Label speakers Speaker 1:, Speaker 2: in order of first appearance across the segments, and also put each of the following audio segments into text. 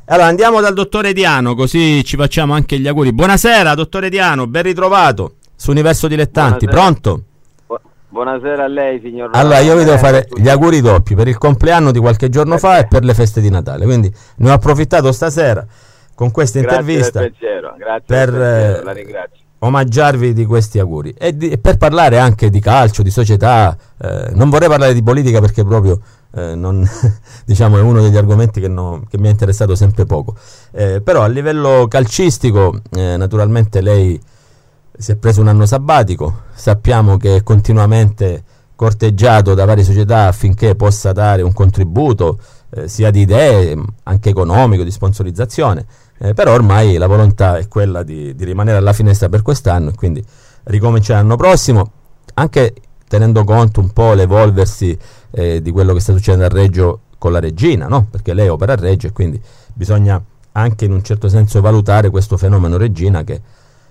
Speaker 1: Allora andiamo dal dottore Diano, così ci facciamo anche gli auguri. Buonasera dottore Diano, ben ritrovato su Universo Dilettanti.
Speaker 2: Buonasera.
Speaker 1: Pronto?
Speaker 2: Buonasera a lei, signor.
Speaker 1: Allora io vi devo fare gli auguri doppi per il compleanno di qualche giorno fa e per le feste di Natale, quindi ne ho approfittato stasera con questa intervista
Speaker 2: per la ringrazio.
Speaker 1: Omaggiarvi di questi auguri e per parlare anche di calcio, di società. Non vorrei parlare di politica perché proprio non, diciamo, è uno degli argomenti che mi ha interessato sempre poco, però a livello calcistico naturalmente lei si è preso un anno sabbatico, sappiamo che è continuamente corteggiato da varie società affinché possa dare un contributo sia di idee, anche economico, di sponsorizzazione, però ormai la volontà è quella di rimanere alla finestra per quest'anno e quindi ricominciare l'anno prossimo, anche tenendo conto un po' l'evolversi di quello che sta succedendo a Reggio con la Regina, no? Perché lei opera a Reggio e quindi bisogna anche in un certo senso valutare questo fenomeno Regina che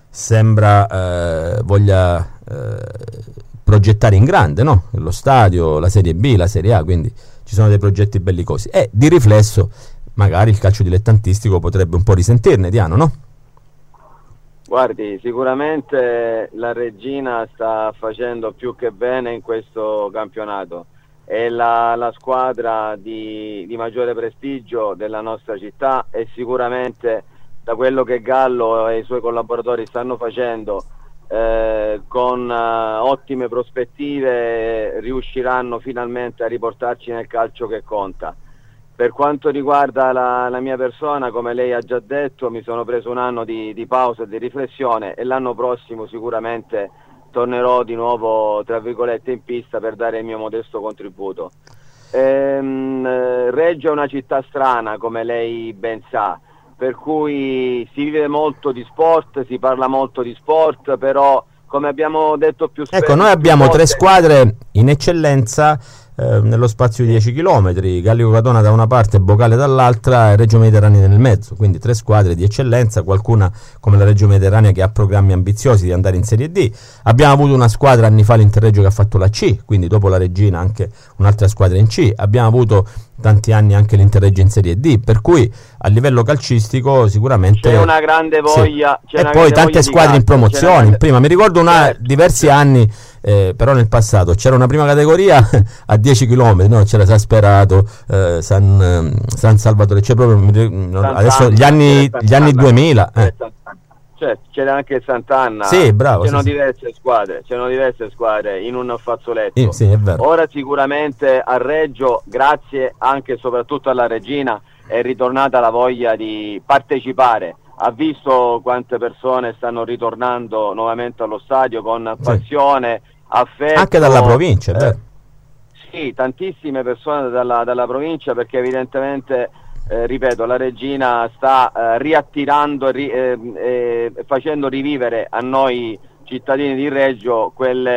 Speaker 1: sembra voglia progettare in grande, no? Lo stadio, la Serie B, la Serie A, quindi ci sono dei progetti bellicosi e di riflesso magari il calcio dilettantistico potrebbe un po' risentirne, Diano, no?
Speaker 2: Guardi, sicuramente la Regina sta facendo più che bene in questo campionato, è la squadra di maggiore prestigio della nostra città e sicuramente da quello che Gallo e i suoi collaboratori stanno facendo con ottime prospettive riusciranno finalmente a riportarci nel calcio che conta. Per quanto riguarda la mia persona, come lei ha già detto, mi sono preso un anno di pausa e di riflessione e l'anno prossimo sicuramente tornerò di nuovo, tra virgolette, in pista per dare il mio modesto contributo. Reggio è una città strana, come lei ben sa, per cui si vive molto di sport, si parla molto di sport, però come abbiamo detto più spesso...
Speaker 1: Ecco, noi abbiamo 3 squadre in eccellenza nello spazio di 10 km, Gallico Catona da una parte, Bocale dall'altra e Reggio Mediterranea nel mezzo, quindi 3 squadre di eccellenza, qualcuna come la Reggio Mediterranea che ha programmi ambiziosi di andare in Serie D. Abbiamo avuto una squadra anni fa, l'Interreggio, che ha fatto la C, quindi dopo la Regina anche un'altra squadra in C. Abbiamo avuto tanti anni anche l'Interreggio in Serie D, per cui a livello calcistico sicuramente
Speaker 2: c'è una grande voglia,
Speaker 1: sì. E poi tante squadre in promozione, prima mi ricordo diversi anni, però nel passato c'era una prima categoria a 10 km, no? C'era Sasperato, San Salvatore, c'è proprio adesso gli anni 2000
Speaker 2: Cioè, c'era anche Sant'Anna,
Speaker 1: sì, bravo,
Speaker 2: c'erano diverse squadre in un fazzoletto.
Speaker 1: Sì, è vero.
Speaker 2: Ora sicuramente a Reggio, grazie anche e soprattutto alla Regina, è ritornata la voglia di partecipare. Ha visto quante persone stanno ritornando nuovamente allo stadio con passione, affetto. Anche
Speaker 1: dalla provincia, è vero?
Speaker 2: Sì, tantissime persone dalla provincia, perché evidentemente ripeto, la Regina sta riattirando e facendo rivivere a noi cittadini di Reggio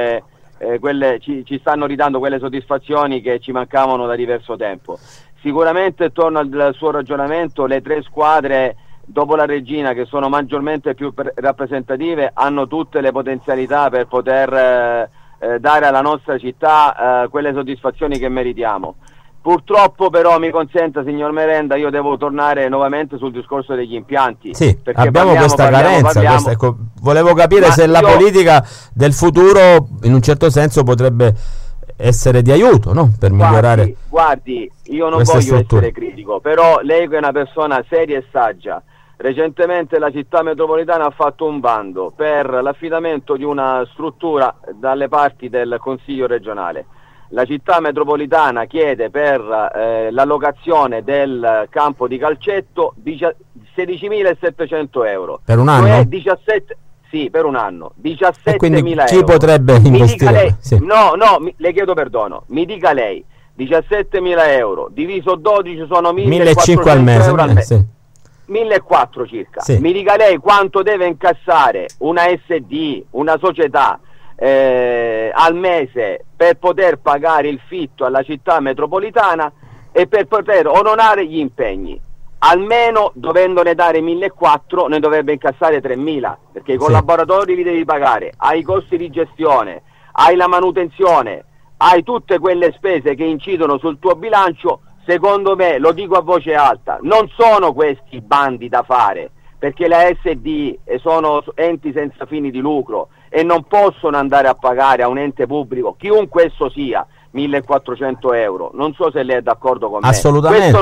Speaker 2: ci stanno ridando quelle soddisfazioni che ci mancavano da diverso tempo. Sicuramente, torno al suo ragionamento, le 3 squadre dopo la Regina, che sono maggiormente più rappresentative, hanno tutte le potenzialità per poter dare alla nostra città quelle soddisfazioni che meritiamo. Purtroppo però, mi consenta signor Merenda, io devo tornare nuovamente sul discorso degli impianti.
Speaker 1: Sì, abbiamo questa carenza. Ecco, volevo capire se la politica del futuro in un certo senso potrebbe essere di aiuto, no? Per migliorare.
Speaker 2: Guardi, io non voglio essere critico, però lei che è una persona seria e saggia, recentemente la città metropolitana ha fatto un bando per l'affidamento di una struttura dalle parti del Consiglio regionale. La città metropolitana chiede per l'allocazione del campo di calcetto 16.700 euro.
Speaker 1: Per un anno?
Speaker 2: Cioè 17, sì, per un anno. 17.000 euro.
Speaker 1: Chi potrebbe investire?
Speaker 2: Lei,
Speaker 1: sì.
Speaker 2: No, le chiedo perdono. Mi dica lei, 17.000 euro diviso 12 sono 1.500
Speaker 1: al mese.
Speaker 2: Euro al mese.
Speaker 1: Sì.
Speaker 2: 1.400 circa.
Speaker 1: Sì.
Speaker 2: Mi dica lei quanto deve incassare una SD, una società, al mese per poter pagare il fitto alla città metropolitana e per poter onorare gli impegni. Almeno, dovendone dare 1.400, ne dovrebbe incassare 3.000, perché i collaboratori li devi pagare, hai i costi di gestione, hai la manutenzione, hai tutte quelle spese che incidono sul tuo bilancio. secondo me, lo dico a voce alta, non sono questi bandi da fare, perché le ASD sono enti senza fini di lucro e non possono andare a pagare a un ente pubblico, chiunque esso sia, 1.400 euro. Non so se lei è d'accordo con me.
Speaker 1: Assolutamente.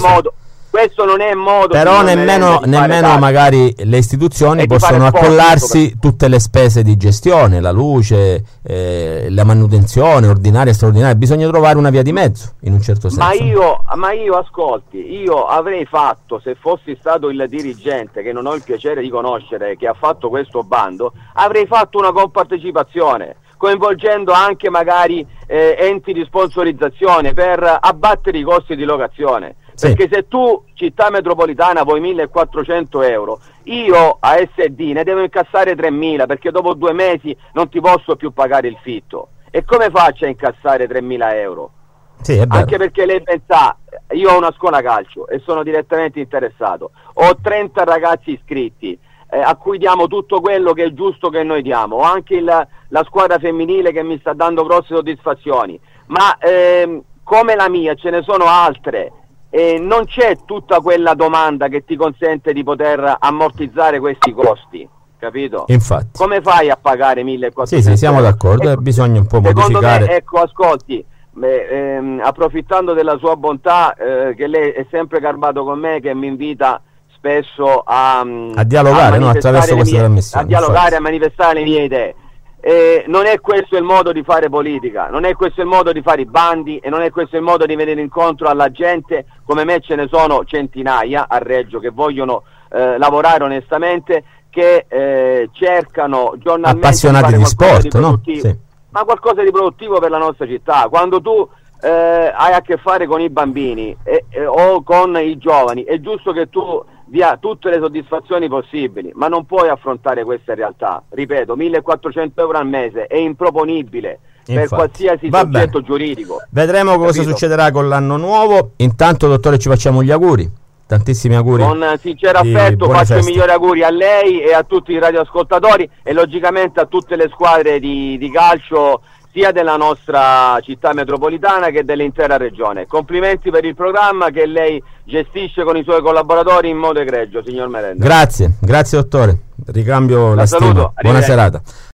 Speaker 2: Questo non è modo.
Speaker 1: Però nemmeno magari le istituzioni possono accollarsi tutte le spese di gestione, la luce, la manutenzione ordinaria e straordinaria. Bisogna trovare una via di mezzo, in un certo senso.
Speaker 2: Ma io ascolti, io avrei fatto, se fossi stato il dirigente, che non ho il piacere di conoscere, che ha fatto questo bando, avrei fatto una compartecipazione, coinvolgendo anche magari enti di sponsorizzazione per abbattere i costi di locazione. Sì. Perché se tu, città metropolitana, vuoi 1.400 euro, io ASD ne devo incassare 3.000, perché dopo 2 mesi non ti posso più pagare il fitto. E come faccio a incassare 3.000 euro?
Speaker 1: Sì, è vero.
Speaker 2: Anche perché lei pensa, io ho una scuola calcio e sono direttamente interessato, ho 30 ragazzi iscritti, a cui diamo tutto quello che è giusto che noi diamo, ho anche la squadra femminile che mi sta dando grosse soddisfazioni, ma come la mia ce ne sono altre. E non c'è tutta quella domanda che ti consente di poter ammortizzare questi costi, capito?
Speaker 1: Infatti.
Speaker 2: Come fai a pagare 1.400?
Speaker 1: Sì, siamo d'accordo, bisogna un po' modificare.
Speaker 2: Me, ecco, ascolti, approfittando della sua bontà, che lei è sempre garbato con me, che mi invita spesso a
Speaker 1: dialogare, no? Attraverso questa trasmissione.
Speaker 2: A dialogare, a manifestare le mie idee. Non è questo il modo di fare politica, non è questo il modo di fare i bandi e non è questo il modo di venire incontro alla gente. Come me ce ne sono centinaia a Reggio che vogliono lavorare onestamente, che cercano giornalmente
Speaker 1: appassionati di sport, no?
Speaker 2: Sì. Ma qualcosa di produttivo per la nostra città. Quando tu hai a che fare con i bambini o con i giovani, è giusto che tu dia tutte le soddisfazioni possibili, ma non puoi affrontare queste realtà. Ripeto, 1.400 euro al mese è improponibile. Infatti, per qualsiasi soggetto giuridico.
Speaker 1: Vedremo cosa succederà con l'anno nuovo. Intanto, dottore, ci facciamo gli auguri, tantissimi auguri.
Speaker 2: Con sincero affetto faccio i migliori auguri a lei e a tutti i radioascoltatori e logicamente a tutte le squadre di calcio sia della nostra città metropolitana che dell'intera regione. Complimenti per il programma che lei gestisce con i suoi collaboratori in modo egregio, signor Merenda.
Speaker 1: Grazie dottore, ricambio la stima. Buona serata.